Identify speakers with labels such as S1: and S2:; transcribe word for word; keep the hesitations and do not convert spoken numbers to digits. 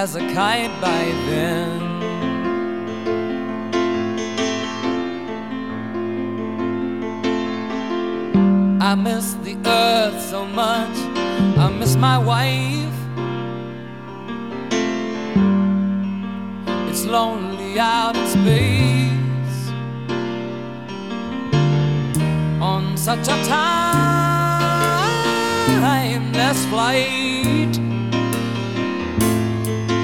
S1: as a kite by then. I miss the earth so much, I miss my wife. It's lonely out in space on such a timeless flight.